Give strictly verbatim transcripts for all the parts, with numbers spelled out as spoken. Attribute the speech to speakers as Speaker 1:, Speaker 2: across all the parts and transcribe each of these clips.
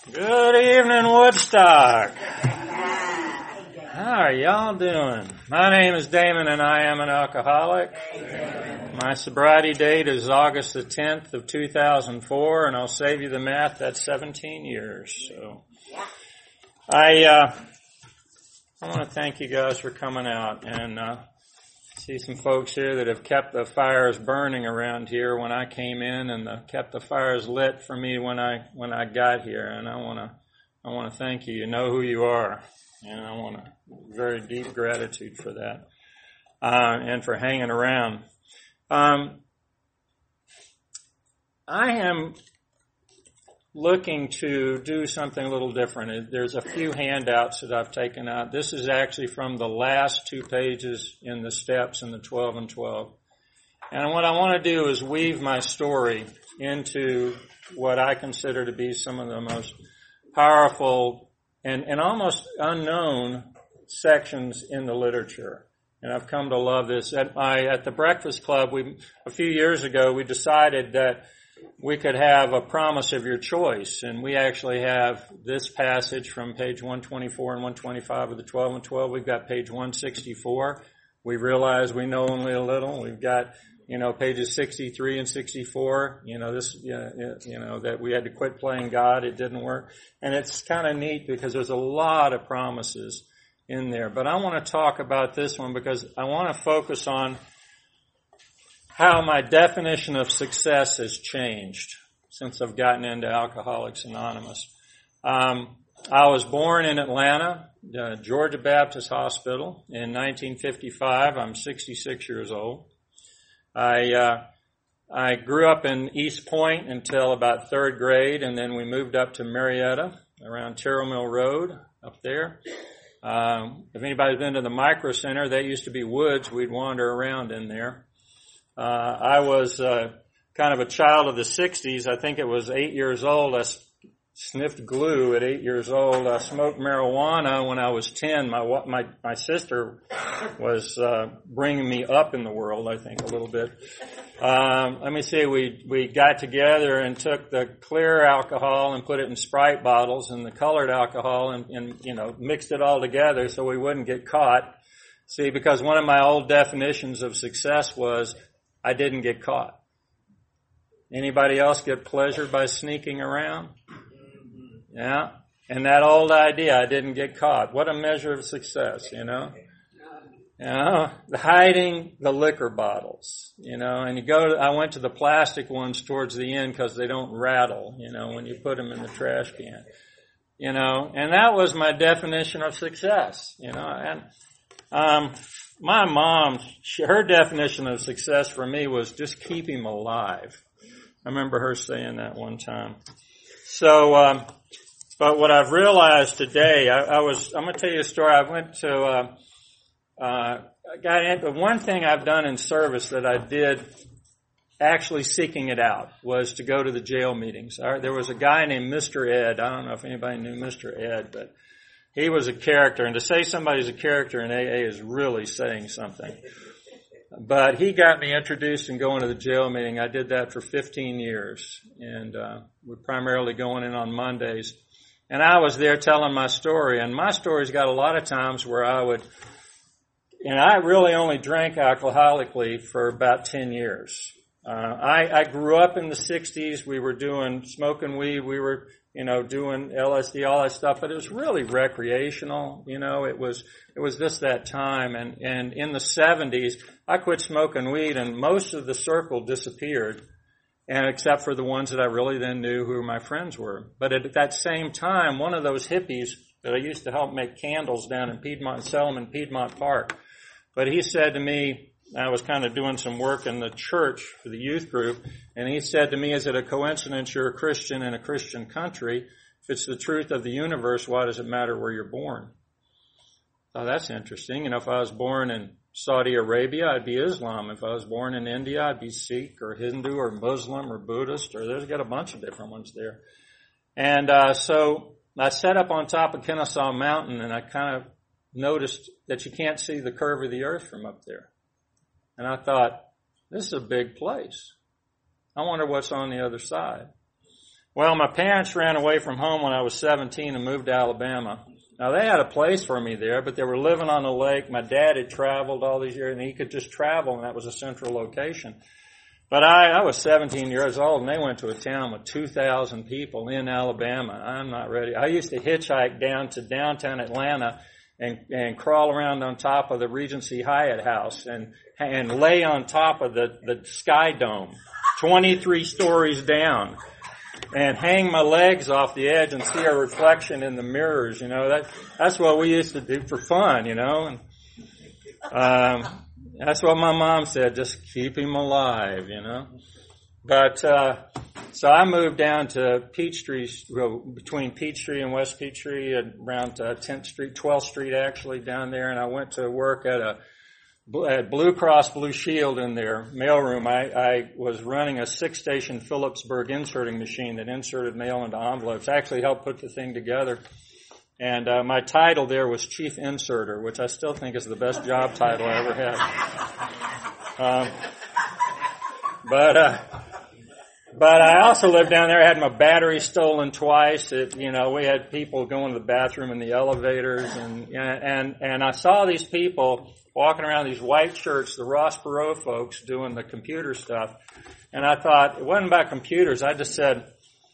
Speaker 1: Good evening, Woodstock. How are y'all doing? My name is Damon and I am an alcoholic. My sobriety date is August the tenth of two thousand four, and I'll save you the math, that's seventeen years. So I uh I want to thank you guys for coming out, and uh see some folks here that have kept the fires burning around here when I came in, and the, kept the fires lit for me when I when I got here. And I want to I want to thank you. You know who you are, and I want to very deep gratitude for that, uh, and for hanging around. Um, I am looking to do something a little different. There's a few handouts that I've taken out. This is actually from the last two pages in the steps in the twelve and twelve. And what I want to do is weave my story into what I consider to be some of the most powerful and, and almost unknown sections in the literature. And I've come to love this. At my, at the Breakfast Club, we, a few years ago, we decided that we could have a promise of your choice, and we actually have this passage from page one twenty-four and one twenty-five of the twelve and twelve. We've got page one sixty-four. We realize we know only a little. We've got, you know, pages sixty-three and sixty-four. You know, this, you know, that we had to quit playing God. It didn't work. And it's kind of neat because there's a lot of promises in there. But I want to talk about this one because I want to focus on how my definition of success has changed since I've gotten into Alcoholics Anonymous. Um, I was born in Atlanta, uh, Georgia Baptist Hospital in nineteen fifty-five. I'm sixty-six years old. I uh, I grew up in East Point until about third grade, and then we moved up to Marietta around Terrell Mill Road up there. Um, if anybody's been to the Micro Center, that used to be woods. We'd wander around in there. Uh, I was, uh, kind of a child of the sixties. I think it was eight years old. I s- sniffed glue at eight years old. I smoked marijuana when I was ten. My, my, my sister was, uh, bringing me up in the world, I think, a little bit. Um, let me see, we, we got together and took the clear alcohol and put it in Sprite bottles and the colored alcohol and, and, you know, mixed it all together so we wouldn't get caught. See, because one of my old definitions of success was I didn't get caught. Anybody else get pleasure by sneaking around? Yeah. And that old idea, I didn't get caught. What a measure of success, you know? You know, hiding the liquor bottles, you know, and you go to, I went to the plastic ones towards the end because they don't rattle, you know, when you put them in the trash can, you know, and that was my definition of success, you know, and, um, my mom, she, her definition of success for me was just keep him alive. I remember her saying that one time. So, um, but what I've realized today, I, I was, I'm going to tell you a story. I went to, uh, uh, got into, one thing I've done in service that I did actually seeking it out was to go to the jail meetings. All right, there was a guy named Mister Ed. I don't know if anybody knew Mister Ed, but he was a character, and to say somebody's a character in A A is really saying something. But he got me introduced and going to the jail meeting. I did that for fifteen years, and uh, we're primarily going in on Mondays. And I was there telling my story, and my story's got a lot of times where I would, and I really only drank alcoholically for about ten years. Uh, I, I grew up in the sixties. We were doing, smoking weed. We were, you know, doing L S D, all that stuff, but it was really recreational. You know, it was, it was just that time. And, and in the seventies, I quit smoking weed and most of the circle disappeared. And except for the ones that I really then knew who my friends were. But at that same time, one of those hippies that I used to help make candles down in Piedmont, sell them in Piedmont Park. But he said to me, I was kind of doing some work in the church for the youth group, and he said to me, is it a coincidence you're a Christian in a Christian country? If it's the truth of the universe, why does it matter where you're born? Oh, that's interesting. You know, if I was born in Saudi Arabia, I'd be Islam. If I was born in India, I'd be Sikh or Hindu or Muslim or Buddhist, or there's got a bunch of different ones there. And uh so I sat up on top of Kennesaw Mountain, and I kind of noticed that you can't see the curve of the earth from up there. And I thought, this is a big place. I wonder what's on the other side. Well, my parents ran away from home when I was seventeen and moved to Alabama. Now, they had a place for me there, but they were living on the lake. My dad had traveled all these years, and he could just travel, and that was a central location. But I, I was seventeen years old, and they went to a town with two thousand people in Alabama. I'm not ready. I used to hitchhike down to downtown Atlanta and, and crawl around on top of the Regency Hyatt house and, and lay on top of the, the Sky Dome, twenty-three stories down, and hang my legs off the edge and see a reflection in the mirrors. You know, that, that's what we used to do for fun, you know, and, um, that's what my mom said, just keep him alive, you know. But, uh, so I moved down to Peachtree, well, between Peachtree and West Peachtree, around uh, tenth Street, twelfth Street actually, down there, and I went to work at a at Blue Cross Blue Shield in their mailroom. I, I was running a six-station Phillipsburg inserting machine that inserted mail into envelopes. I actually helped put the thing together. And uh, my title there was Chief Inserter, which I still think is the best job title I ever had. Um, but uh, but I also lived down there. I had my battery stolen twice. It, you know, we had people going to the bathroom in the elevators, and and and I saw these people walking around, these white shirts, the Ross Perot folks doing the computer stuff. And I thought, it wasn't about computers. I just said,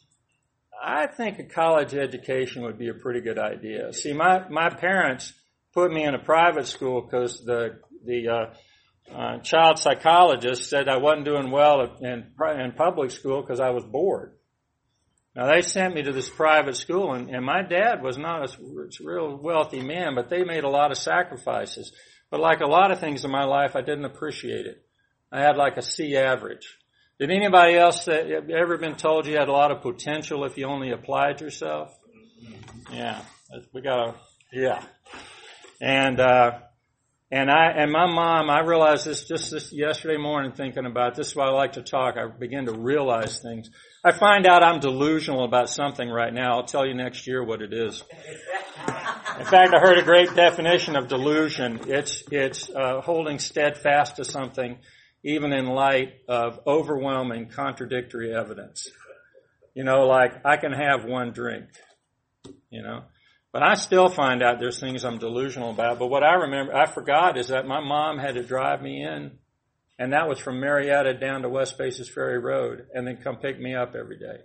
Speaker 1: I think a college education would be a pretty good idea. See, my, my parents put me in a private school because the, the, uh, uh, child psychologist said I wasn't doing well in, in public school because I was bored. Now, they sent me to this private school, and, and my dad was not a, a real wealthy man, but they made a lot of sacrifices. But like a lot of things in my life, I didn't appreciate it. I had like a C average. Did anybody else that ever been told you had a lot of potential if you only applied yourself? Yeah, we got a yeah, and uh, and I and my mom. I realized this just this yesterday morning thinking about it. This is why I like to talk. I begin to realize things. I find out I'm delusional about something right now. I'll tell you next year what it is. In fact, I heard a great definition of delusion. It's it's uh, holding steadfast to something, even in light of overwhelming contradictory evidence. You know, like, I can have one drink, you know. But I still find out there's things I'm delusional about. But what I remember, I forgot, is that my mom had to drive me in, and that was from Marietta down to West Paces Ferry Road, and then come pick me up every day.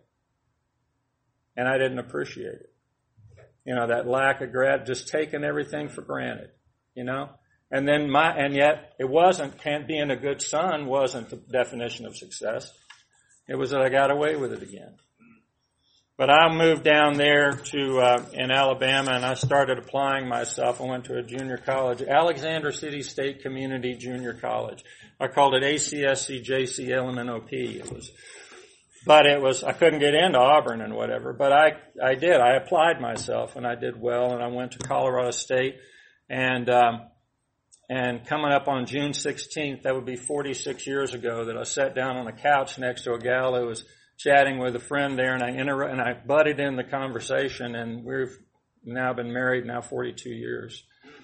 Speaker 1: And I didn't appreciate it. You know, that lack of grat, just taking everything for granted, you know. And then my, and yet it wasn't, being a good son wasn't the definition of success. It was that I got away with it again. But I moved down there to, uh, in Alabama, and I started applying myself. I went to a junior college, Alexander City State Community Junior College. I called it A C S C J C L M N O P. It was, but it was, I couldn't get into Auburn and whatever, but I, I did. I applied myself, and I did well, and I went to Colorado State, and, um, And coming up on June sixteenth, that would be forty-six years ago, that I sat down on a couch next to a gal who was chatting with a friend there, and I inter- and I butted in the conversation, and we've now been married now forty-two years.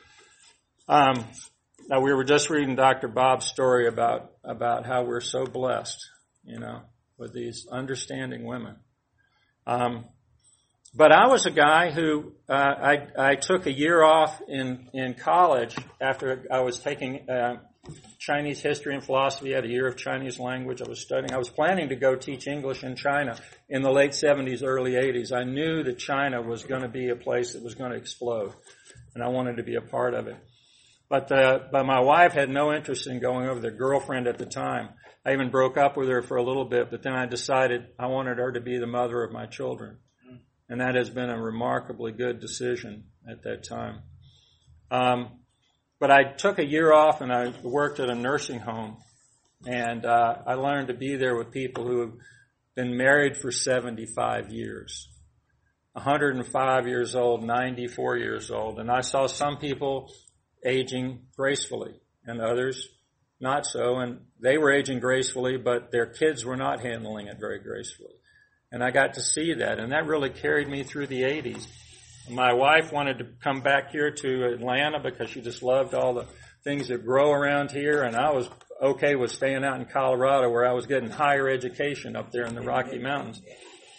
Speaker 1: Um, now we were just reading Doctor Bob's story about about how we're so blessed, you know, with these understanding women. Um, But I was a guy who, uh, I, I took a year off in, in college after I was taking, uh, Chinese history and philosophy. I had a year of Chinese language. I was studying. I was planning to go teach English in China in the late seventies, early eighties. I knew that China was going to be a place that was going to explode, and I wanted to be a part of it. But, uh, but my wife had no interest in going over there, girlfriend at the time. I even broke up with her for a little bit, but then I decided I wanted her to be the mother of my children. And that has been a remarkably good decision at that time. Um, but I took a year off, and I worked at a nursing home. And uh, I learned to be there with people who have been married for seventy-five years. one hundred five years old, ninety-four years old. And I saw some people aging gracefully, and others not so. And they were aging gracefully, but their kids were not handling it very gracefully. And I got to see that, and that really carried me through the eighties. My wife wanted to come back here to Atlanta because she just loved all the things that grow around here, and I was okay with staying out in Colorado where I was getting higher education up there in the Rocky Mountains.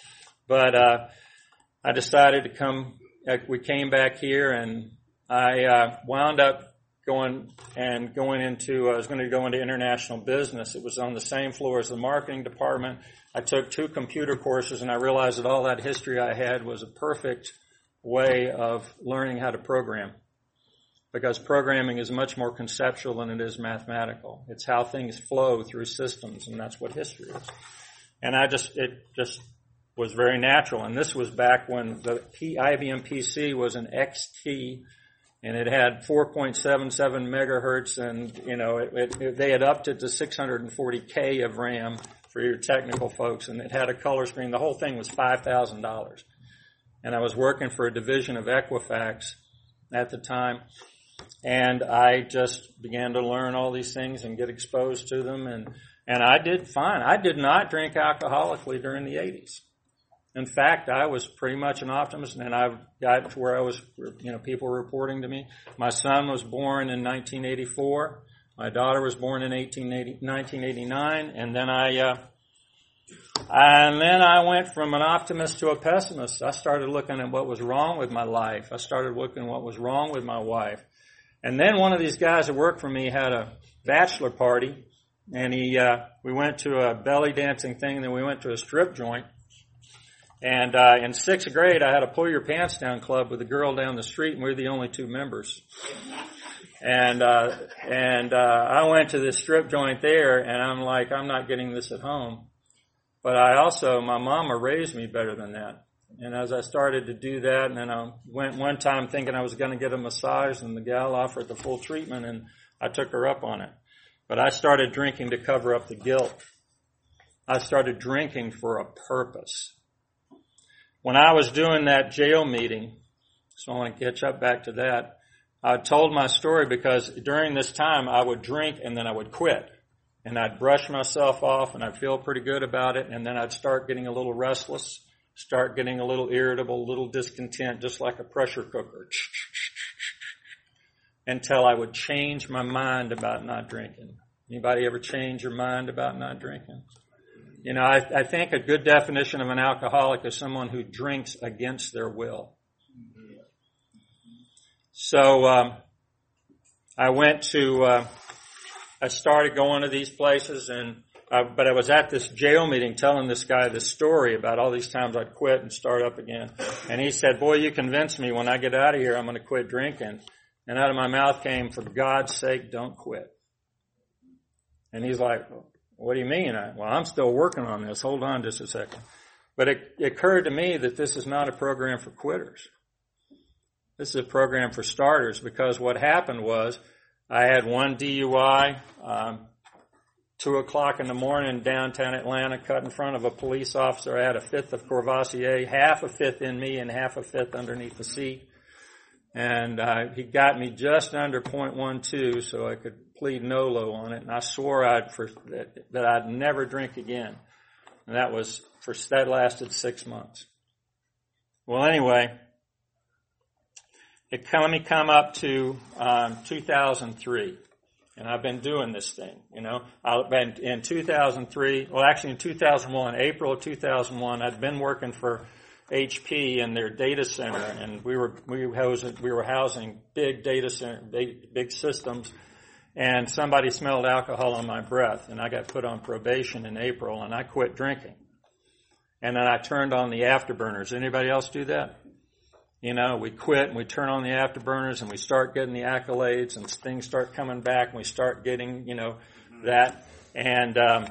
Speaker 1: But uh, I decided to come, uh, we came back here, and I uh, wound up going and going into, I was going to go into international business. It was on the same floor as the marketing department. I took two computer courses, and I realized that all that history I had was a perfect way of learning how to program, because programming is much more conceptual than it is mathematical. It's how things flow through systems, and that's what history is. And I just, it just was very natural. And this was back when the P, I B M P C was an X T, and it had four point seven seven megahertz, and, you know, it, it, they had upped it to six hundred forty K of RAM for your technical folks, and it had a color screen. The whole thing was five thousand dollars. And I was working for a division of Equifax at the time, and I just began to learn all these things and get exposed to them, and, and I did fine. I did not drink alcoholically during the eighties. In fact, I was pretty much an optimist, and I got to where I was, you know, people were reporting to me. My son was born in nineteen eighty-four. My daughter was born in nineteen eighty-nine, and then I, uh, and then I went from an optimist to a pessimist. I started looking at what was wrong with my life. I started looking at what was wrong with my wife. And then one of these guys that worked for me had a bachelor party, and he, uh, we went to a belly dancing thing, and then we went to a strip joint. And uh, in sixth grade, I had a pull your pants down club with a girl down the street, and we were the only two members. And uh, and uh, I went to this strip joint there, and I'm like, I'm not getting this at home. But I also, my mama raised me better than that. And as I started to do that, and then I went one time thinking I was going to get a massage, and the gal offered the full treatment, and I took her up on it. But I started drinking to cover up the guilt. I started drinking for a purpose. When I was doing that jail meeting, so I want to catch up back to that, I told my story because during this time I would drink and then I would quit. And I'd brush myself off and I'd feel pretty good about it, and then I'd start getting a little restless, start getting a little irritable, a little discontent, just like a pressure cooker, until I would change my mind about not drinking. Anybody ever change your mind about not drinking? You know, I, I think a good definition of an alcoholic is someone who drinks against their will. So um, I went to, uh, I started going to these places, and uh, but I was at this jail meeting telling this guy this story about all these times I'd quit and start up again. And he said, boy, you convinced me when I get out of here I'm going to quit drinking. And out of my mouth came, for God's sake, don't quit. And he's like, what do you mean? I, well, I'm still working on this. Hold on just a second. But it, it occurred to me that this is not a program for quitters. This is a program for starters, because what happened was I had one D U I, um, two o'clock in the morning in downtown Atlanta, cut in front of a police officer. I had a fifth of Courvoisier, half a fifth in me and half a fifth underneath the seat. And uh, he got me just under point one two, so I could plead nolo on it. And I swore I'd for, that, that I'd never drink again. And that was for that lasted six months. Well, anyway, it let me come up to um, two thousand three, and I've been doing this thing. You know, I've been in two thousand three. Well, actually, in two thousand one, April of two thousand one, I'd been working for H P in their data center, and we were we housing we were housing big data center, big, big systems, and somebody smelled alcohol on my breath, and I got put on probation in April, and I quit drinking, and then I turned on the afterburners. Anybody else do that? You know, we quit and we turn on the afterburners and we start getting the accolades and things start coming back and we start getting, you know, that, and um,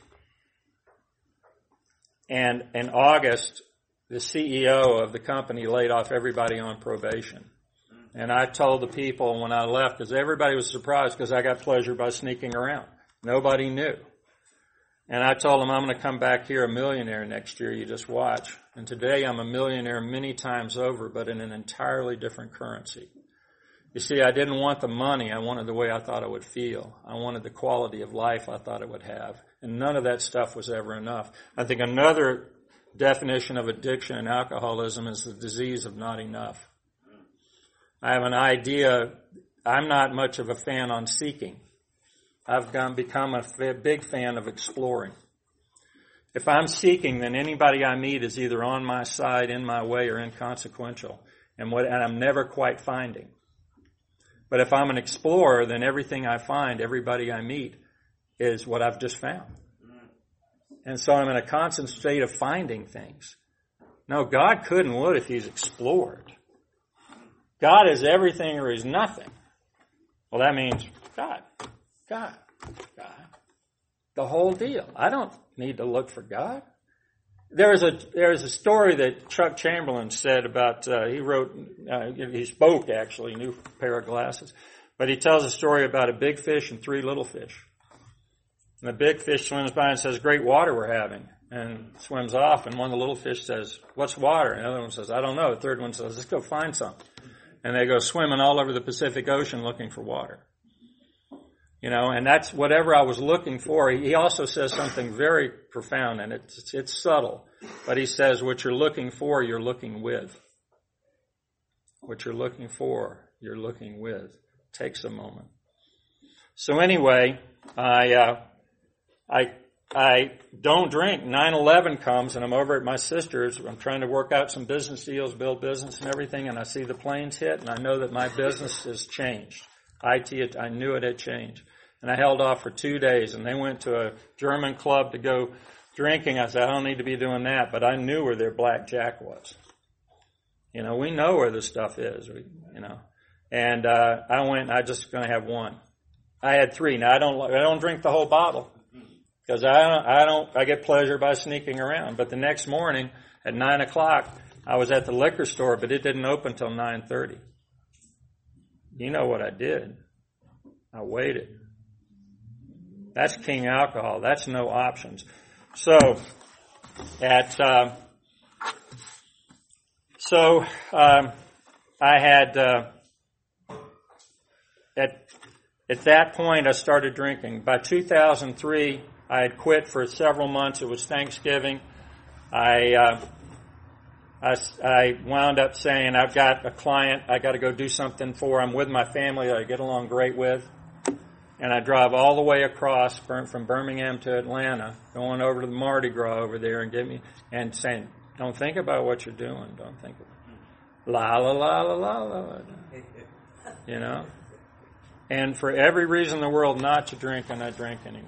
Speaker 1: and in August, the C E O of the company laid off everybody on probation. And I told the people when I left, because everybody was surprised because I got pleasure by sneaking around. Nobody knew. And I told them, I'm going to come back here a millionaire next year, you just watch. And today I'm a millionaire many times over, but in an entirely different currency. You see, I didn't want the money. I wanted the way I thought it would feel. I wanted the quality of life I thought it would have. And none of that stuff was ever enough. I think another definition of addiction and alcoholism is the disease of not enough. I have an idea. I'm not much of a fan on seeking. I've gone, become a big fan of exploring. If I'm seeking, then anybody I meet is either on my side, in my way, or inconsequential. And what, and I'm never quite finding. But if I'm an explorer, then everything I find, everybody I meet, is what I've just found. And so I'm in a constant state of finding things. No, God could and would if He's explored. God is everything or He's nothing. Well, that means God, God, God. The whole deal. I don't need to look for God. There's a there's a story that Chuck Chamberlain said about, uh, he wrote, uh, he spoke actually, new pair of glasses, but he tells a story about a big fish and three little fish. And the big fish swims by and says, great water we're having, and swims off, and one of the little fish says, what's water? And the other one says, I don't know. The third one says, let's go find some. And they go swimming all over the Pacific Ocean looking for water. You know, and that's whatever I was looking for. He also says something very profound, and it's, it's subtle. But he says, what you're looking for, you're looking with. What you're looking for, you're looking with. Takes a moment. So anyway, I, uh, I, I don't drink. nine eleven comes, and I'm over at my sister's. I'm trying to work out some business deals, build business and everything, and I see the planes hit, and I know that my business has changed. I T, it, I knew it had changed. And I held off for two days, and they went to a German club to go drinking. I said, I don't need to be doing that, but I knew where their blackjack was. You know, we know where this stuff is, we, you know. And uh I went, I just going to have one. I had three. Now, I don't I don't drink the whole bottle because I don't, I don't, I get pleasure by sneaking around. But the next morning at nine o'clock, I was at the liquor store, but it didn't open till nine thirty. You know what I did? I waited. That's king alcohol. That's no options. So, at uh, so um, I had uh, at at that point I started drinking. By two thousand three, I had quit for several months. It was Thanksgiving. I. Uh, I, I wound up saying, I've got a client I got to go do something for. I'm with my family that I get along great with. And I drive all the way across from Birmingham to Atlanta, going over to the Mardi Gras over there and get me, and saying, don't think about what you're doing. Don't think about la, la, la, la, la, la. You know? And for every reason in the world not to drink, and I drank anyway.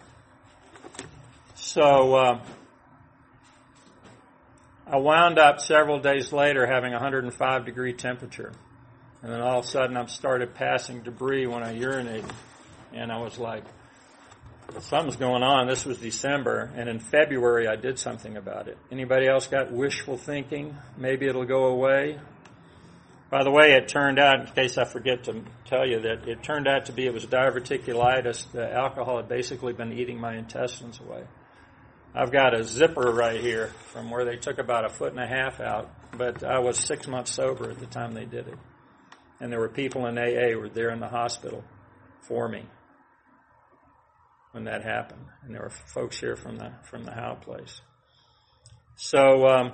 Speaker 1: So, uh, I wound up several days later having a one hundred five degree temperature. And then all of a sudden I started passing debris when I urinated. And I was like, something's going on. This was December. And in February I did something about it. Anybody else got wishful thinking? Maybe it'll go away? By the way, it turned out, in case I forget to tell you, that it turned out to be it was diverticulitis. The alcohol had basically been eating my intestines away. I've got a zipper right here from where they took about a foot and a half out, but I was six months sober at the time they did it. And there were people in A A who were there in the hospital for me when that happened. And there were folks here from the from the Howe place. So um,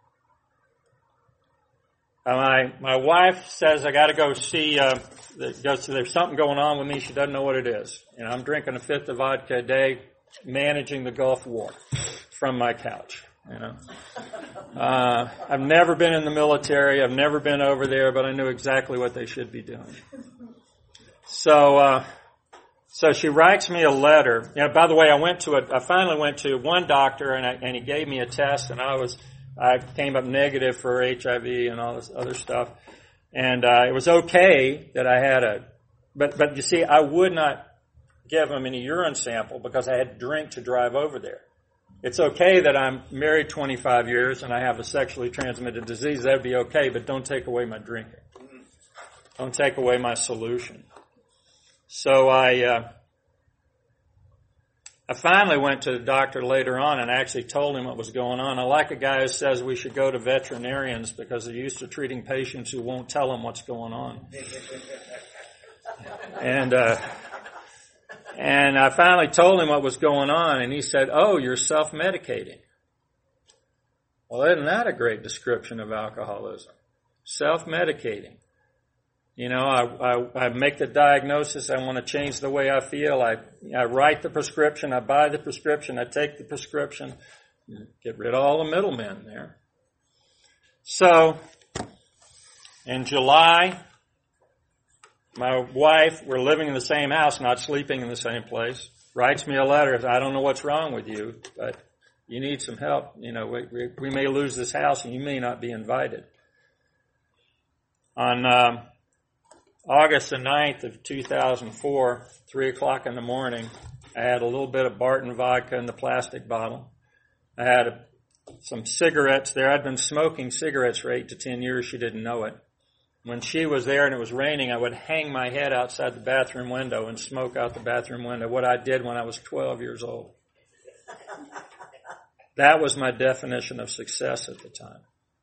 Speaker 1: my my wife says I got to go see. Uh, the, goes, there's something going on with me. She doesn't know what it is. And I'm drinking a fifth of vodka a day, managing the Gulf War from my couch. You know, uh, I've never been in the military. I've never been over there, but I knew exactly what they should be doing. So, uh, so she writes me a letter. You know, by the way, I went to a, I finally went to one doctor and I, and he gave me a test and I was, I came up negative for H I V and all this other stuff. And, uh, it was okay that I had a, but, but you see, I would not give him any urine sample because I had to drink to drive over there. It's okay that I'm married twenty-five years and I have a sexually transmitted disease. That would be okay, but don't take away my drinking. Don't take away my solution. So I, uh, I finally went to the doctor later on and actually told him what was going on. I like a guy who says we should go to veterinarians because they're used to treating patients who won't tell them what's going on. And, uh, And I finally told him what was going on, and he said, oh, you're self-medicating. Well, isn't that a great description of alcoholism? Self-medicating. You know, I, I, I make the diagnosis. I want to change the way I feel. I, I write the prescription. I buy the prescription. I take the prescription. Get rid of all the middlemen there. So, in July, my wife, we're living in the same house, not sleeping in the same place, writes me a letter. I don't know what's wrong with you, but you need some help. You know, we, we, we may lose this house and you may not be invited. On um, August the ninth of two thousand four, three o'clock in the morning, I had a little bit of Barton vodka in the plastic bottle. I had a, some cigarettes there. I'd been smoking cigarettes for eight to ten years. She didn't know it. When she was there and it was raining, I would hang my head outside the bathroom window and smoke out the bathroom window, what I did when I was twelve years old. That was my definition of success at the time.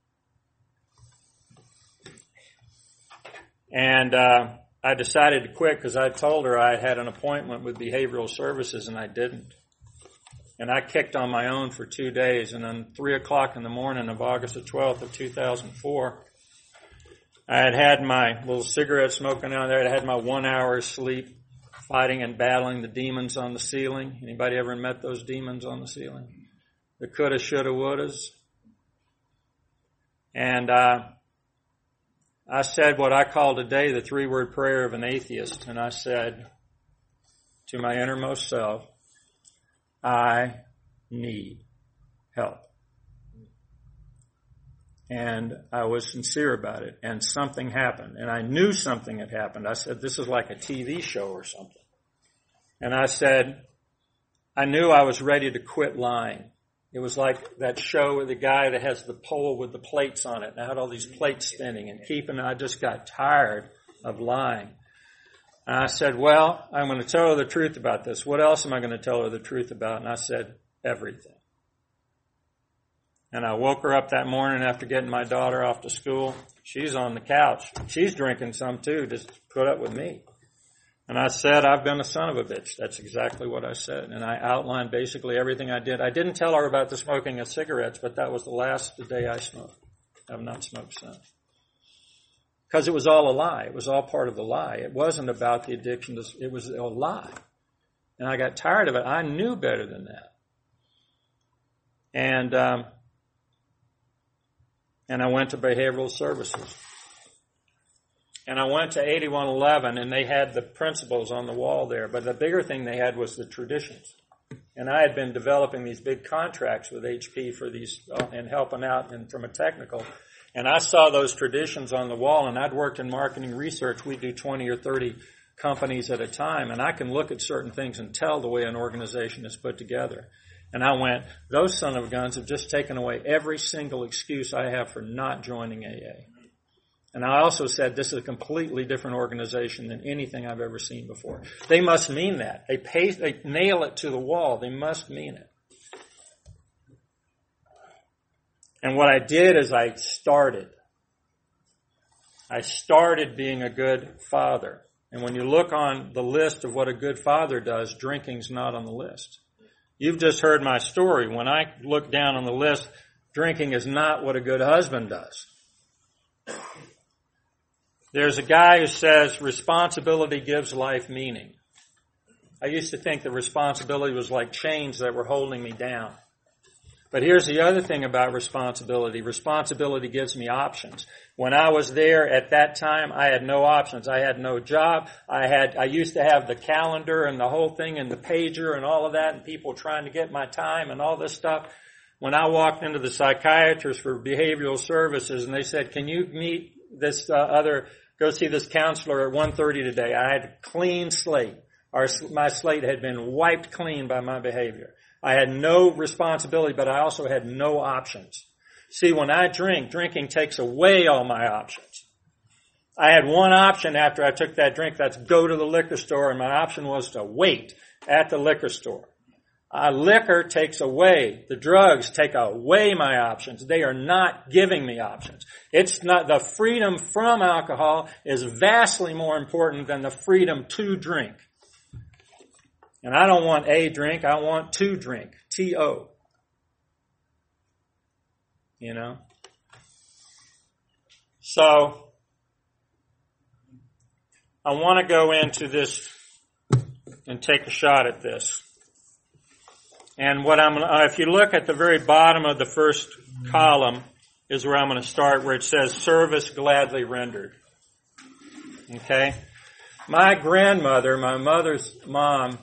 Speaker 1: And uh, I decided to quit because I told her I had an appointment with behavioral services and I didn't. And I kicked on my own for two days. And then three o'clock in the morning of August the twelfth of two thousand four, I had had my little cigarette smoking out there. I had my one hour sleep fighting and battling the demons on the ceiling. Anybody ever met those demons on the ceiling? The coulda, shoulda, wouldas. And uh, I said what I call today the three-word prayer of an atheist. And I said to my innermost self, I need help. And I was sincere about it. And something happened. And I knew something had happened. I said, this is like a T V show or something. And I said, I knew I was ready to quit lying. It was like that show with the guy that has the pole with the plates on it. And I had all these plates spinning and keeping, I just got tired of lying. And I said, well, I'm going to tell her the truth about this. What else am I going to tell her the truth about? And I said, everything. And I woke her up that morning after getting my daughter off to school. She's on the couch. She's drinking some too, just to put up with me. And I said, I've been a son of a bitch. That's exactly what I said. And I outlined basically everything I did. I didn't tell her about the smoking of cigarettes, but that was the last day I smoked. I have not smoked since. Because it was all a lie. It was all part of the lie. It wasn't about the addiction. To, it was a lie. And I got tired of it. I knew better than that. And, um, and I went to behavioral services. And I went to eighty-one eleven, and they had the principles on the wall there. But the bigger thing they had was the traditions. And I had been developing these big contracts with H P for these, uh, and helping out and from a technical. And I saw those traditions on the wall, and I'd worked in marketing research. We do twenty or thirty companies at a time, and I can look at certain things and tell the way an organization is put together. And I went, those son of guns have just taken away every single excuse I have for not joining A A. And I also said, this is a completely different organization than anything I've ever seen before. They must mean that. They pay, they nail it to the wall. They must mean it. And what I did is I started. I started being a good father. And when you look on the list of what a good father does, drinking's not on the list. You've just heard my story. When I look down on the list, drinking is not what a good husband does. There's a guy who says responsibility gives life meaning. I used to think that responsibility was like chains that were holding me down. But here's the other thing about responsibility. Responsibility gives me options. When I was there at that time, I had no options. I had no job. I had, I used to have the calendar and the whole thing and the pager and all of that and people trying to get my time and all this stuff. When I walked into the psychiatrist for behavioral services and they said, can you meet this uh, other, go see this counselor at one thirty today. I had a clean slate. Our, my slate had been wiped clean by my behavior. I had no responsibility, but I also had no options. See, when I drink, drinking takes away all my options. I had one option after I took that drink, that's go to the liquor store, and my option was to wait at the liquor store. Uh, liquor takes away, the drugs take away my options. They are not giving me options. It's not, the freedom from alcohol is vastly more important than the freedom to drink. And I don't want a drink, I want to drink. T O. You know? So, I want to go into this and take a shot at this. And what I'm, uh, if you look at the very bottom of the first column is where I'm going to start, where it says service gladly rendered. Okay? My grandmother, my mother's mom,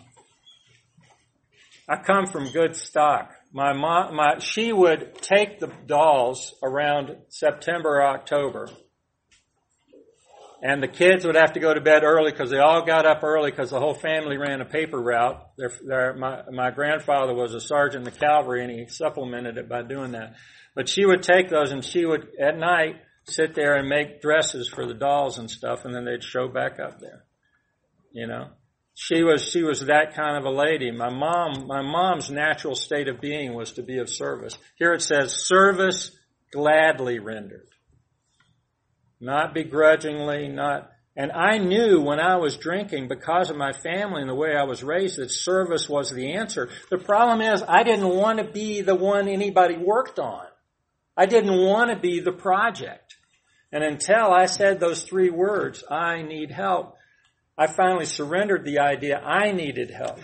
Speaker 1: I come from good stock. My mom, my, she would take the dolls around September or October, and the kids would have to go to bed early because they all got up early because the whole family ran a paper route. They're, they're, my, my grandfather was a sergeant in the cavalry, and he supplemented it by doing that. But she would take those, and she would, at night, sit there and make dresses for the dolls and stuff, and then they'd show back up there. You know? She was, she was that kind of a lady. My mom, my mom's natural state of being was to be of service. Here it says, service gladly rendered. Not begrudgingly, not, and I knew when I was drinking, because of my family and the way I was raised, that service was the answer. The problem is, I didn't want to be the one anybody worked on. I didn't want to be the project. And until I said those three words, I need help, I finally surrendered the idea I needed help.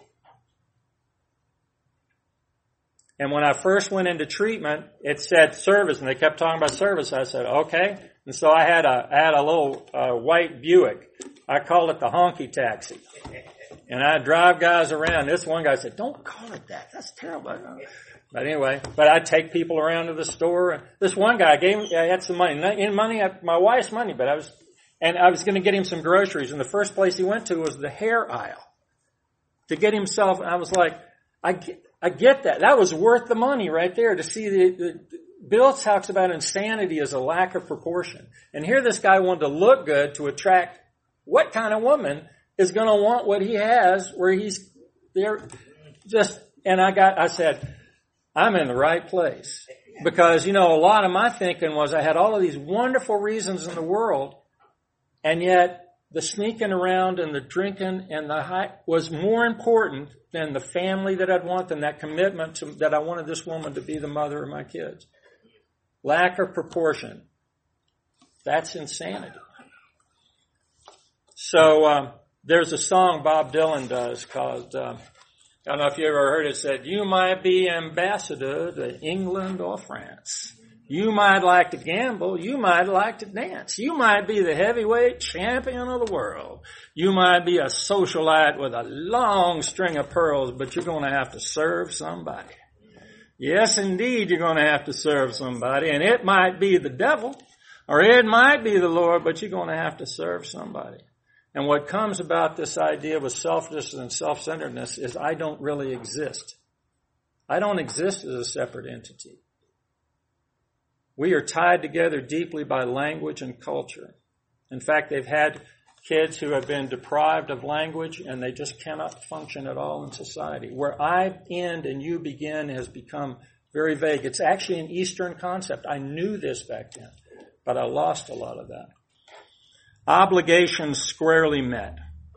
Speaker 1: And when I first went into treatment, it said service, and they kept talking about service. I said, okay. And so I had a, I had a little uh, white Buick. I called it the honky taxi. And I'd drive guys around. This one guy said, don't call it that. That's terrible. But anyway, but I'd take people around to the store. This one guy gave me, I had some money. In money, my wife's money, but I was, and I was going to get him some groceries. And the first place he went to was the hair aisle to get himself. I was like, I get, I get that. That was worth the money right there to see the, the, Bill talks about insanity as a lack of proportion. And here this guy wanted to look good to attract what kind of woman is going to want what he has where he's there just, and I got, I said, I'm in the right place. Because, you know, a lot of my thinking was I had all of these wonderful reasons in the world, and yet the sneaking around and the drinking and the high was more important than the family that I'd want, than that commitment to, that I wanted this woman to be the mother of my kids. Lack of proportion. That's insanity. So, um, there's a song Bob Dylan does called, uh, I don't know if you ever heard it, said, you might be ambassador to England or France. You might like to gamble. You might like to dance. You might be the heavyweight champion of the world. You might be a socialite with a long string of pearls, but you're going to have to serve somebody. Yes, indeed, you're going to have to serve somebody, and it might be the devil, or it might be the Lord, but you're going to have to serve somebody. And what comes about this idea with selfishness and self-centeredness is I don't really exist. I don't exist as a separate entity. We are tied together deeply by language and culture. In fact, they've had kids who have been deprived of language and they just cannot function at all in society. Where I end and you begin has become very vague. It's actually an Eastern concept. I knew this back then, but I lost a lot of that. Obligations squarely met.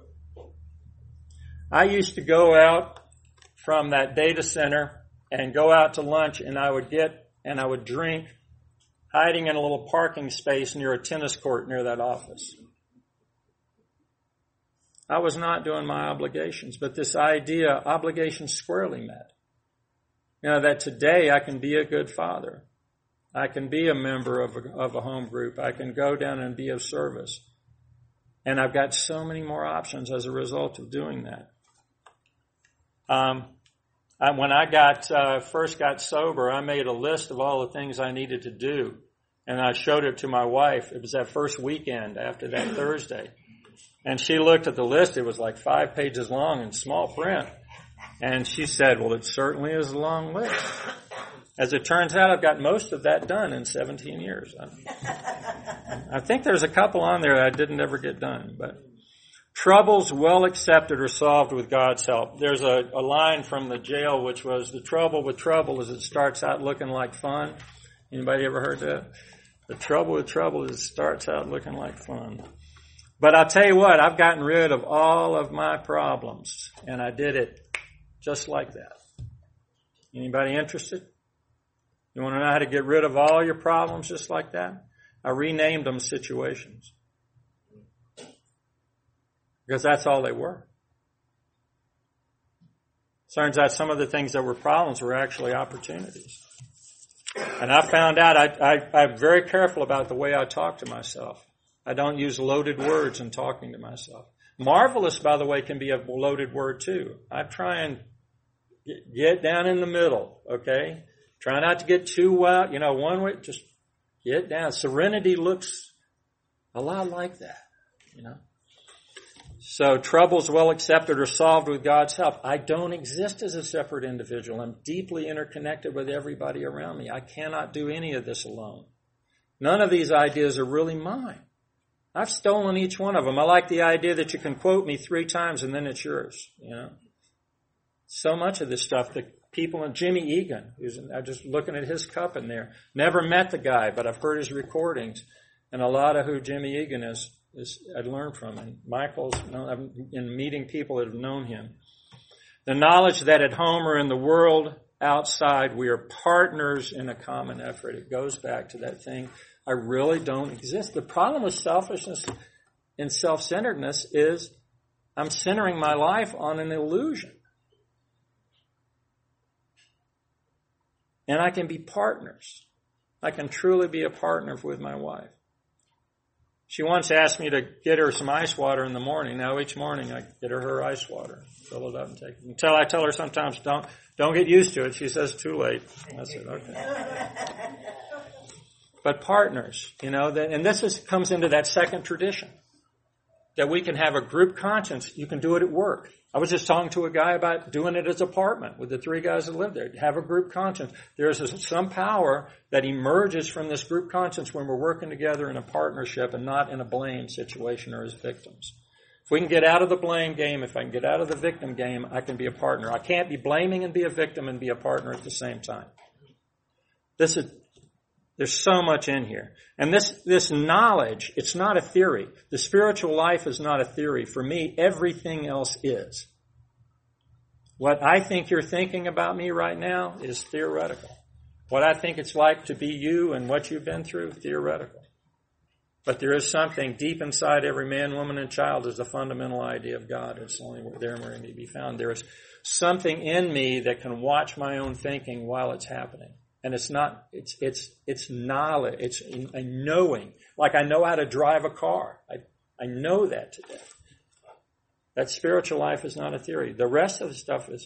Speaker 1: I used to go out from that data center and go out to lunch, and I would get and I would drink hiding in a little parking space near a tennis court near that office. I was not doing my obligations, but this idea, obligations squarely met. You know, that today I can be a good father. I can be a member of a, of a home group. I can go down and be of service. And I've got so many more options as a result of doing that. Um, I, when I got uh, first got sober, I made a list of all the things I needed to do, and I showed it to my wife. It was that first weekend after that Thursday. And she looked at the list. It was like five pages long in small print. And she said, well, it certainly is a long list. As it turns out, I've got most of that done in seventeen years. I think there's a couple on there that I didn't ever get done. But troubles well accepted or solved with God's help. There's a, a line from the jail which was, the trouble with trouble is it starts out looking like fun. Anybody ever heard that? The trouble with trouble is it starts out looking like fun. But I'll tell you what, I've gotten rid of all of my problems, and I did it just like that. Anybody interested? You want to know how to get rid of all your problems just like that? I renamed them situations. because that's all they were. Turns out some of the things that were problems were actually opportunities. And I found out I, I, I'm very careful about the way I talk to myself. I don't use loaded words in talking to myself. Marvelous, by the way, can be a loaded word too. I try and get down in the middle, okay? Try not to get too wild, you know, one way, just get down. Serenity looks a lot like that, you know. So troubles well accepted or solved with God's help. I don't exist as a separate individual. I'm deeply interconnected with everybody around me. I cannot do any of this alone. None of these ideas are really mine. I've stolen each one of them. I like the idea that you can quote me three times and then it's yours, you know. So much of this stuff, the people, and Jimmy Egan, who's, I'm just looking at his cup in there. Never met the guy, but I've heard his recordings. And a lot of who Jimmy Egan is, is I'd learned from. And Michael's, in meeting people that have known him. The knowledge that at home or in the world outside, we are partners in a common effort. It goes back to that thing. I really don't exist. The problem with selfishness and self-centeredness is I'm centering my life on an illusion. And I can be partners. I can truly be a partner with my wife. She once asked me to get her some ice water in the morning. Now each morning I get her her ice water, fill it up and take it. Until I tell her sometimes, don't, don't get used to it. She says, too late. I said, okay. But partners, you know, and this is, comes into that second tradition. That we can have a group conscience. You can do it at work. I was just talking to a guy about doing it at his apartment with the three guys that live there. Have a group conscience. There's a, some power that emerges from this group conscience when we're working together in a partnership and not in a blame situation or as victims. If we can get out of the blame game, if I can get out of the victim game, I can be a partner. I can't be blaming and be a victim and be a partner at the same time. This is, there's so much in here. And this, this knowledge, it's not a theory. The spiritual life is not a theory. For me, everything else is. What I think you're thinking about me right now is theoretical. What I think it's like to be you and what you've been through, theoretical. But there is something deep inside every man, woman, and child is the fundamental idea of God. It's only there where it may be found. There is something in me that can watch my own thinking while it's happening. And it's not, it's, it's, it's knowledge, it's a knowing. Like I know how to drive a car. I, I know that today. That spiritual life is not a theory. The rest of the stuff is,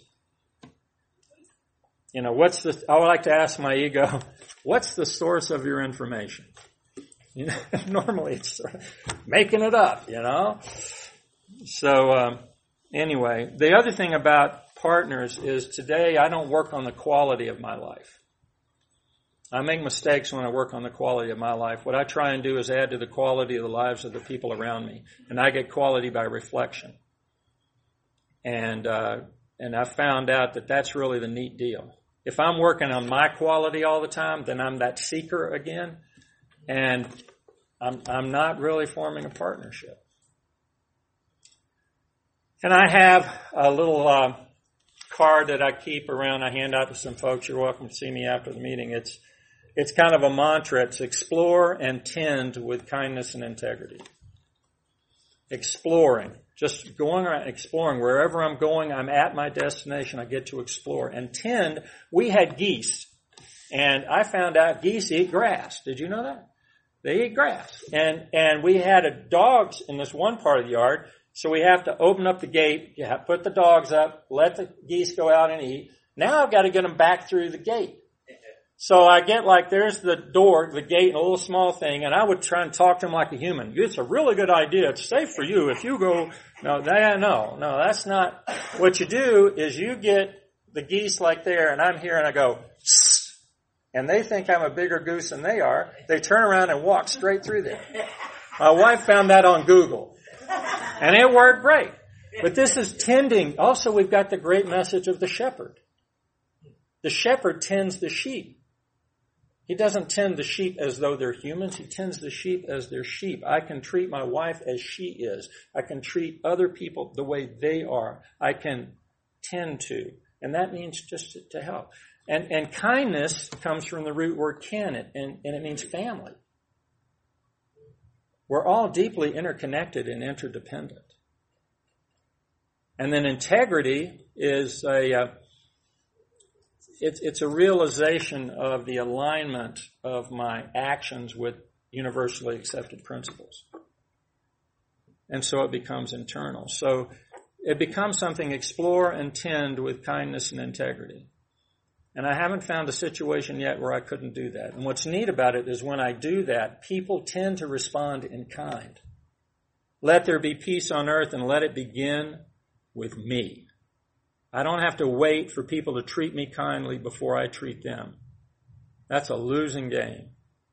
Speaker 1: you know, what's the, I would like to ask my ego, what's the source of your information? You know, normally it's sort of making it up, you know? So, um, anyway, the other thing about partners is today I don't work on the quality of my life. I make mistakes when I work on the quality of my life. What I try and do is add to the quality of the lives of the people around me. And I get quality by reflection. And, uh, and I found out that that's really the neat deal. If I'm working on my quality all the time, then I'm that seeker again. And I'm, I'm not really forming a partnership. And I have a little, uh, card that I keep around. I hand out to some folks. You're welcome to see me after the meeting. It's, It's kind of a mantra. It's explore and tend with kindness and integrity. Exploring. Just going around, exploring. Wherever I'm going, I'm at my destination. I get to explore. And tend, we had geese. And I found out geese eat grass. Did you know that? They eat grass. And, and we had a dogs in this one part of the yard. So we have to open up the gate, you have, put the dogs up, let the geese go out and eat. Now I've got to get them back through the gate. So I get like, there's the door, the gate, a little small thing, and I would try and talk to him like a human. It's a really good idea. It's safe for you if you go, no, that, no, no, that's not. What you do is you get the geese like there, and I'm here, and I go, Sss, and they think I'm a bigger goose than they are. They turn around and walk straight through there. My wife found that on Google, and it worked great. But this is tending. Also, we've got the great message of the shepherd. The shepherd tends the sheep. He doesn't tend the sheep as though they're humans. He tends the sheep as they're sheep. I can treat my wife as she is. I can treat other people the way they are. I can tend to. And that means just to, to help. And, and kindness comes from the root word kin, and, and it means family. We're all deeply interconnected and interdependent. And then integrity is a, uh, it's, it's a realization of the alignment of my actions with universally accepted principles. And so it becomes internal. So it becomes something explore and tend with kindness and integrity. And I haven't found a situation yet where I couldn't do that. And what's neat about it is when I do that, people tend to respond in kind. Let there be peace on earth, and let it begin with me. I don't have to wait for people to treat me kindly before I treat them. That's a losing game.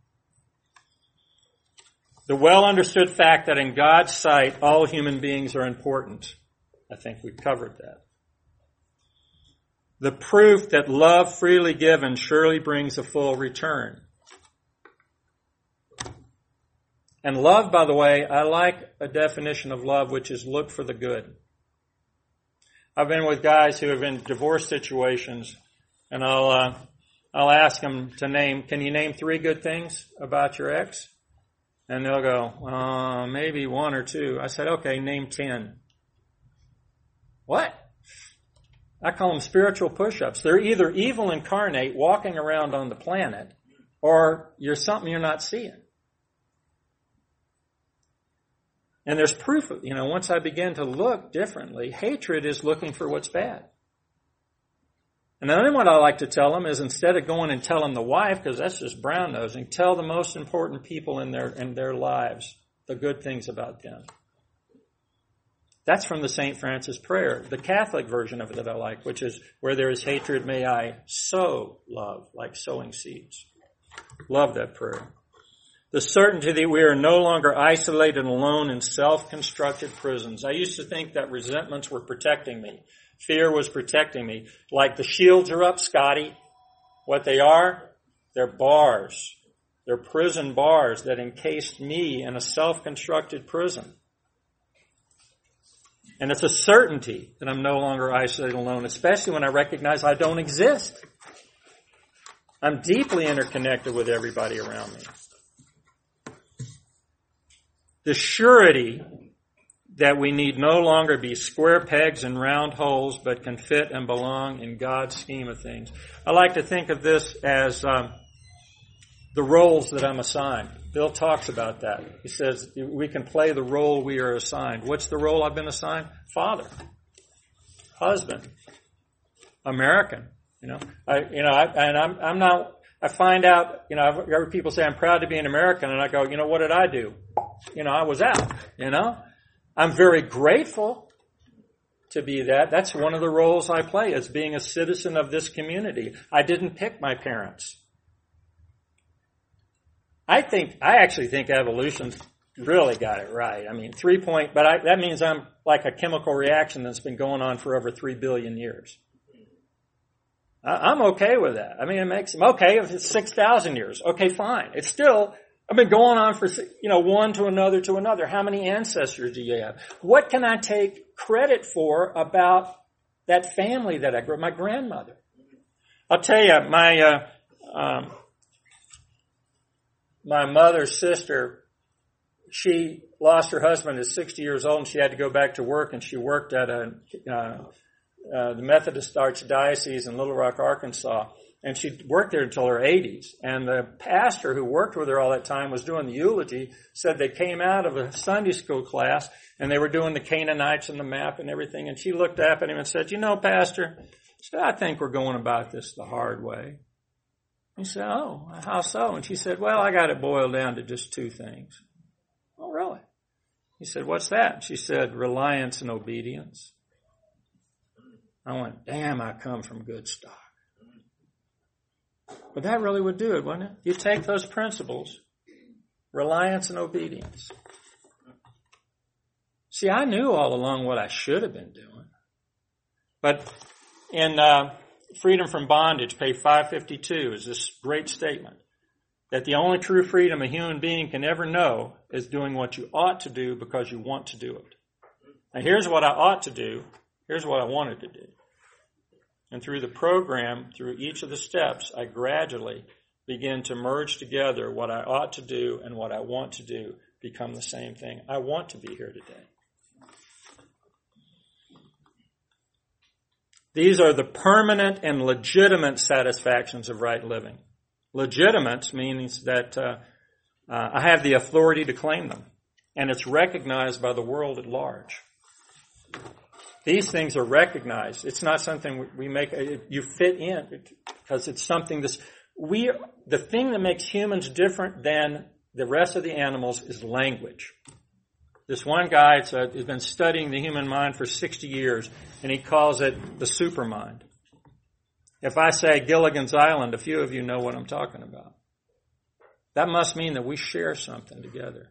Speaker 1: The well-understood fact that in God's sight, all human beings are important. I think we've covered that. The proof that love freely given surely brings a full return. And love, by the way, I like a definition of love which is look for the good. I've been with guys who have been in divorce situations, and I'll uh, I'll ask them to name, can you name three good things about your ex? And they'll go, uh, maybe one or two. I said, okay, name ten. What? I call them spiritual push-ups. They're either evil incarnate walking around on the planet, or you're something you're not seeing. And there's proof of, you know, once I begin to look differently, hatred is looking for what's bad. And then what I like to tell them is, instead of going and telling the wife, because that's just brown-nosing, tell the most important people in their in their lives the good things about them. That's from the Saint Francis prayer, the Catholic version of it that I like, which is, where there is hatred, may I sow love, like sowing seeds. Love that prayer. The certainty that we are no longer isolated and alone in self-constructed prisons. I used to think that resentments were protecting me. Fear was protecting me. Like the shields are up, Scotty. What they are? They're bars. They're prison bars that encased me in a self-constructed prison. And it's a certainty that I'm no longer isolated and alone, especially when I recognize I don't exist. I'm deeply interconnected with everybody around me. The surety that we need no longer be square pegs and round holes, but can fit and belong in God's scheme of things. I like to think of this as um, the roles that I'm assigned. Bill talks about that. He says we can play the role we are assigned. What's the role I've been assigned? Father, husband, American. You know, I, you know, I, and I'm, I'm not. I find out. You know, I've heard people say I'm proud to be an American, and I go, you know, what did I do? You know, I was out. You know, I'm very grateful to be that. That's one of the roles I play, as being a citizen of this community. I didn't pick my parents. I think, I actually think evolution's really got it right. I mean, three point, but I, that means I'm like a chemical reaction that's been going on for over three billion years. I, I'm okay with that. I mean, it makes, okay, if it's six thousand years, okay, fine. It's still, I've been going on for, you know, one to another to another. How many ancestors do you have? What can I take credit for about that family that I grew up, my grandmother? I'll tell you, my, uh, um, my mother's sister, she lost her husband at sixty years old, and she had to go back to work, and she worked at a, uh, uh, the Methodist Archdiocese in Little Rock, Arkansas. And she worked there until her eighties. And the pastor who worked with her all that time was doing the eulogy, said they came out of a Sunday school class and they were doing the Canaanites and the map and everything. And she looked up at him and said, you know, Pastor, she said, I think we're going about this the hard way. He said, oh, how so? And she said, well, I got it boiled down to just two things. Oh, really? He said, what's that? She said, reliance and obedience. I went, damn, I come from good stock. But that really would do it, wouldn't it? You take those principles, reliance and obedience. See, I knew all along what I should have been doing. But in uh, Freedom from Bondage, page five fifty-two, is this great statement that the only true freedom a human being can ever know is doing what you ought to do because you want to do it. Now, here's what I ought to do. Here's what I wanted to do. And through the program, through each of the steps, I gradually begin to merge together what I ought to do and what I want to do become the same thing. I want to be here today. These are the permanent and legitimate satisfactions of right living. Legitimate means that uh, uh, I have the authority to claim them, and it's recognized by the world at large. These things are recognized. It's not something we make, you fit in, because it's something this, we, the thing that makes humans different than the rest of the animals is language. This one guy uh, has been studying the human mind for sixty years, and he calls it the supermind. If I say Gilligan's Island, a few of you know what I'm talking about. That must mean that we share something together.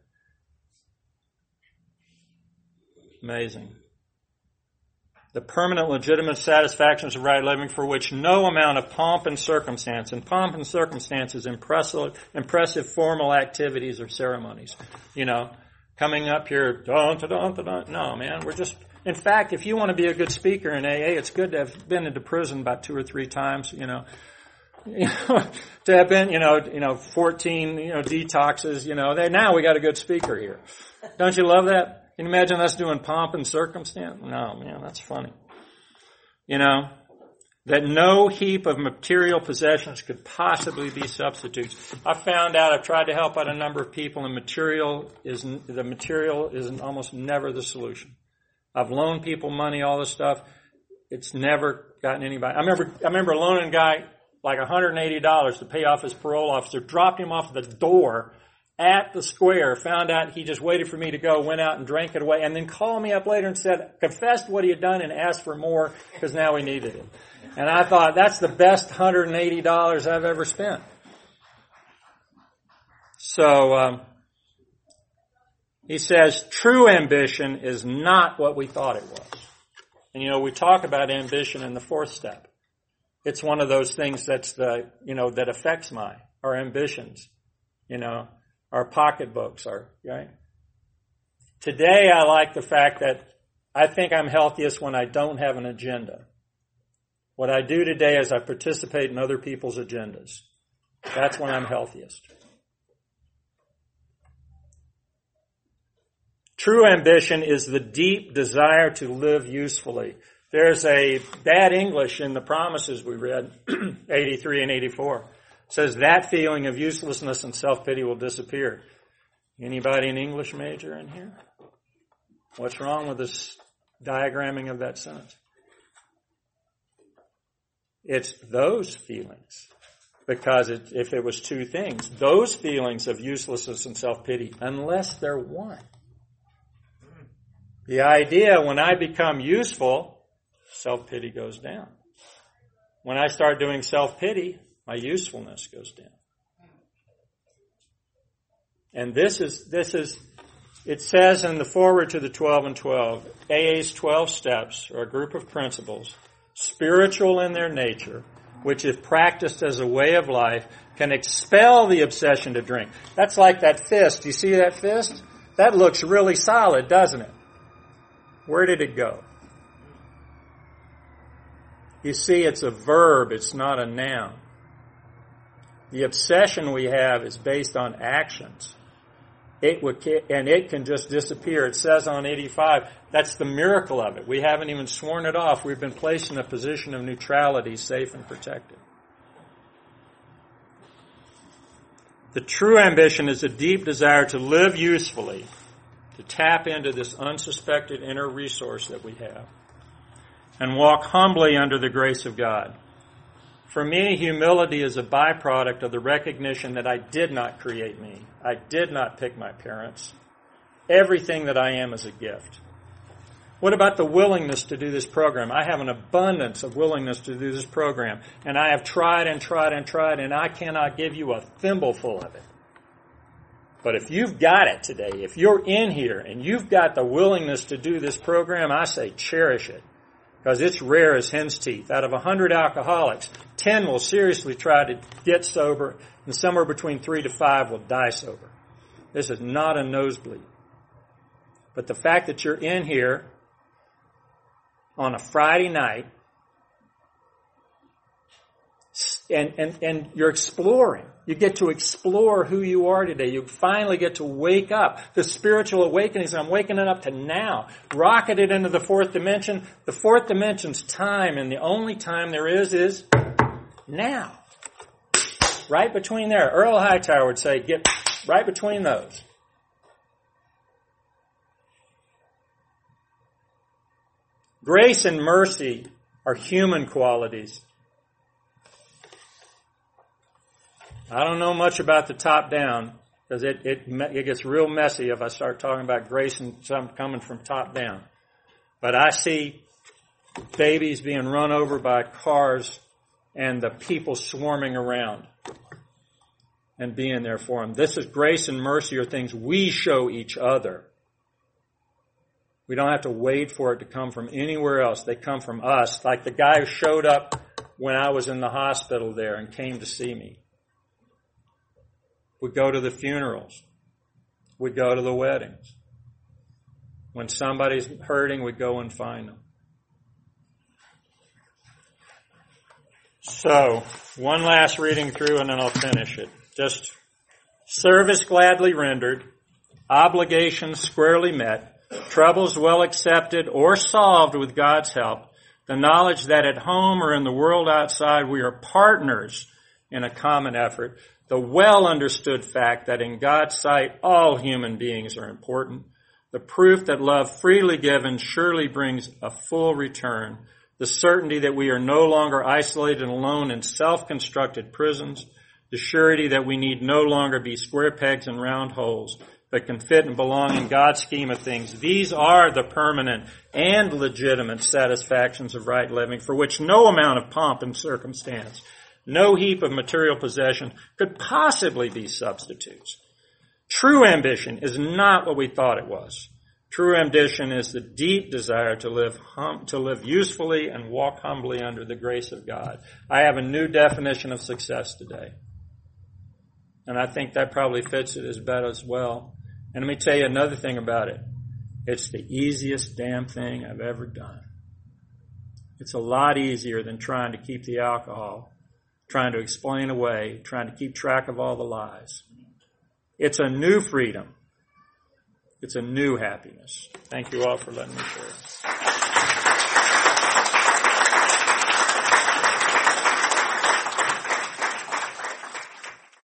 Speaker 1: Amazing. The permanent, legitimate satisfactions of right living for which no amount of pomp and circumstance, and pomp and circumstance is impressive, impressive formal activities or ceremonies. You know, coming up here, dun, dun, dun, dun, dun. No, man, we're just, in fact, if you want to be a good speaker in A A, it's good to have been into prison about two or three times, you know. You know, to have been, you know, you know, fourteen, you know, detoxes, you know, they, now we got a good speaker here. Don't you love that? Can you imagine us doing pomp and circumstance? No, man, that's funny. You know, that no heap of material possessions could possibly be substitutes. I found out, I've tried to help out a number of people, and material is, the material is almost never the solution. I've loaned people money, all this stuff. It's never gotten anybody. I remember, I remember loaning a guy like one hundred eighty dollars to pay off his parole officer, dropped him off the door at the square, found out he just waited for me to go, went out and drank it away, and then called me up later and said, confessed what he had done and asked for more because now he needed it. And I thought, that's the best one hundred eighty dollars I've ever spent. So, um, he says, true ambition is not what we thought it was. And you know, we talk about ambition in the fourth step. It's one of those things that's the, you know, that affects my, our ambitions, you know. Our pocketbooks are, right? Today, I like the fact that I think I'm healthiest when I don't have an agenda. What I do today is I participate in other people's agendas. That's when I'm healthiest. True ambition is the deep desire to live usefully. There's a bad English in the promises we read, eighty-three and eighty-four. Says that feeling of uselessness and self-pity will disappear. Anybody an English major in here? What's wrong with this diagramming of that sentence? It's those feelings. Because it, if it was two things, those feelings of uselessness and self-pity, unless they're one. The idea, when I become useful, self-pity goes down. When I start doing self-pity, my usefulness goes down. And this is, this is, it says in the foreword to the twelve and twelve, A A's twelve steps are a group of principles, spiritual in their nature, which if practiced as a way of life, can expel the obsession to drink. That's like that fist. You see that fist? That looks really solid, doesn't it? Where did it go? You see, it's a verb, it's not a noun. The obsession we have is based on actions. It would, and it can just disappear. It says on eighty-five, that's the miracle of it. We haven't even sworn it off. We've been placed in a position of neutrality, safe and protected. The true ambition is a deep desire to live usefully, to tap into this unsuspected inner resource that we have, and walk humbly under the grace of God. For me, humility is a byproduct of the recognition that I did not create me. I did not pick my parents. Everything that I am is a gift. What about the willingness to do this program? I have an abundance of willingness to do this program. And I have tried and tried and tried, and I cannot give you a thimbleful of it. But if you've got it today, if you're in here and you've got the willingness to do this program, I say cherish it. Because it's rare as hen's teeth. Out of a hundred alcoholics, ten will seriously try to get sober, and somewhere between three to five will die sober. This is not a nosebleed. But the fact that you're in here on a Friday night, and, and, and you're exploring. You get to explore who you are today. You finally get to wake up. The spiritual awakenings, I'm waking up to now. Rocketed into the fourth dimension. The fourth dimension's time, and the only time there is is now. Right between there. Earl Hightower would say, get right between those. Grace and mercy are human qualities. I don't know much about the top down because it, it, it gets real messy if I start talking about grace and something coming from top down. But I see babies being run over by cars and the people swarming around and being there for them. This is grace and mercy are things we show each other. We don't have to wait for it to come from anywhere else. They come from us, like the guy who showed up when I was in the hospital there and came to see me. We go to the funerals. We go to the weddings. When somebody's hurting, we go and find them. So, one last reading through and then I'll finish it. Just service gladly rendered, obligations squarely met, troubles well accepted or solved with God's help, the knowledge that at home or in the world outside we are partners in a common effort, the well understood fact that in God's sight all human beings are important, the proof that love freely given surely brings a full return, the certainty that we are no longer isolated and alone in self-constructed prisons, the surety that we need no longer be square pegs and round holes, but can fit and belong in God's scheme of things. These are the permanent and legitimate satisfactions of right living for which no amount of pomp and circumstance, no heap of material possession could possibly be substitutes. True ambition is not what we thought it was. True ambition is the deep desire to live hum, to live usefully and walk humbly under the grace of God. I have a new definition of success today. And I think that probably fits it as best as well. And let me tell you another thing about it. It's the easiest damn thing I've ever done. It's a lot easier than trying to keep the alcohol, trying to explain away, trying to keep track of all the lies. It's a new freedom. It's a new happiness. Thank you all for letting me share.